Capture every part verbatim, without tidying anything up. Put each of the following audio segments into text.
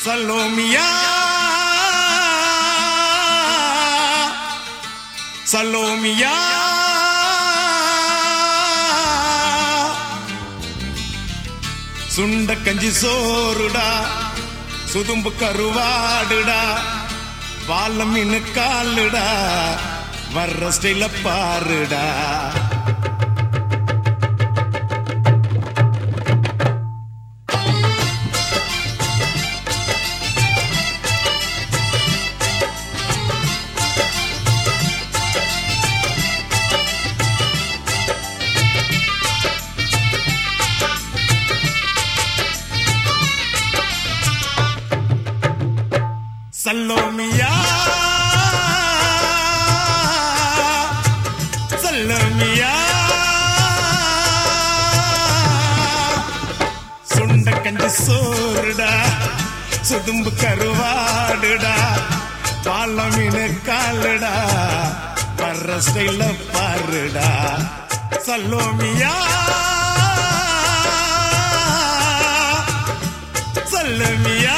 சலோமியா சலோமியா சுண்ட கஞ்சி சோறுடா சுதும்பு கருவாடுடா வாழ மீனு காலுடா வர்ற ஸ்டைல பாருடா சலோமியா சலோமியா சுண்ட கஞ்சி சோறுடா சுதும்பு கருவாடுடா வாழ மீனு காலுடா வர்ற ஸ்டைல பாருடா சலோமியா சலோமியா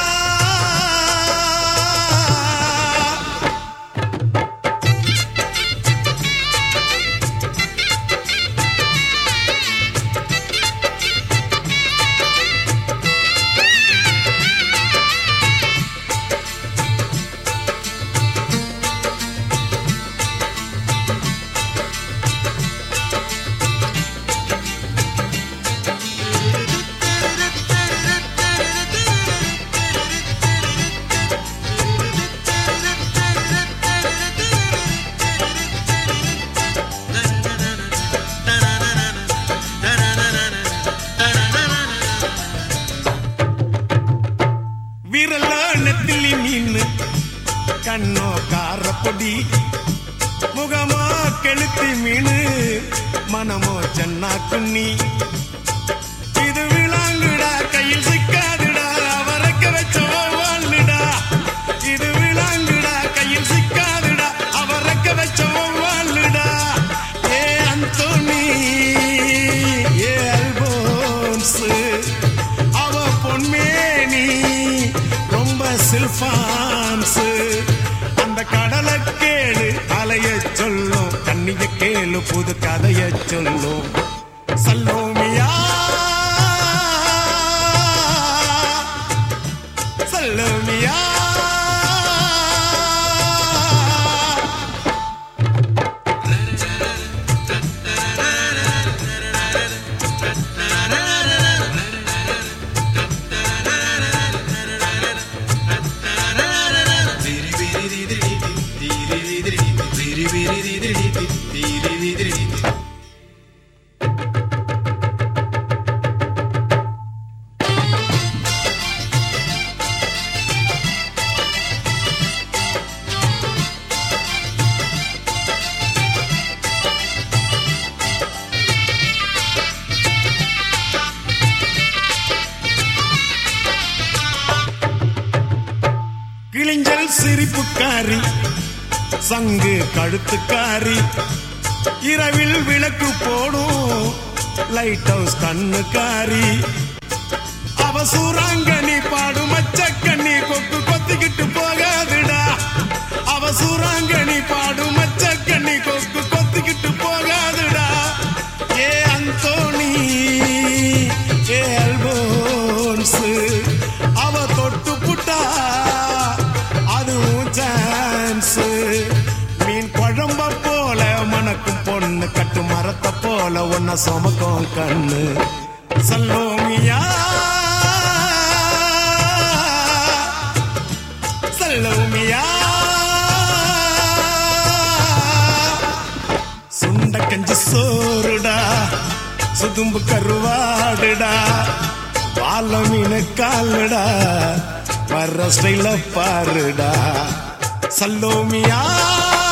நெத்திலி மீன் கண்ணோ காரப்பொடி முகமோ கெளுத்தி மீன் மனமோ சென்னா குன்னி இது விளாங்குடா கையில் சிக்காதுடா அவரக்க வச்ச வாழ்டா இது விளாங்குடா கையில் சிக்காதுடா அவரக்க வச்ச வாழ்டா ஏ அந்தோனி ஏ அல்போன்ஸ் அவ பொன்மேனி சில்பான்ஸ் அந்த கடலை கேளு அலைய சொல்லும் கண்ணிய கேளு புது கதைய சொல்லும் சலோமியா சலோமியா கிழிஞ்சல் சிரிப்புக்காரி சங்கு கழுத்துக்காரி இரவில் விளக்கு போடும் லைட் ஹவுஸ் கண்ணுக்காரி அவ சூறாங்கண்ணி பாடும் மச்சக்கண்ணி கொக்கு கொத்திக்கிட்டு போகாதுடா அவ சூறாங்கண்ணி பாடும் மச்சக்கண்ணி கொக்கு கொத்திக்கிட்டு போகாதுடா ஏ அந்தோனி ஏ அல்போன்ஸ் அவ தொட்டு புட்டா மீன் குழம்ப போல மணக்கும் பொண்ணு கட்டு மரத்தை போல ஒன்ன சுமக்கும் கண்ணு சலோமியா சலோமியா சுண்ட கஞ்சி சோறுடா சுதும்பு கருவாடுடா வாழ மீனு காலுடா வர்ற ஸ்டைல பாருடா சலோமியா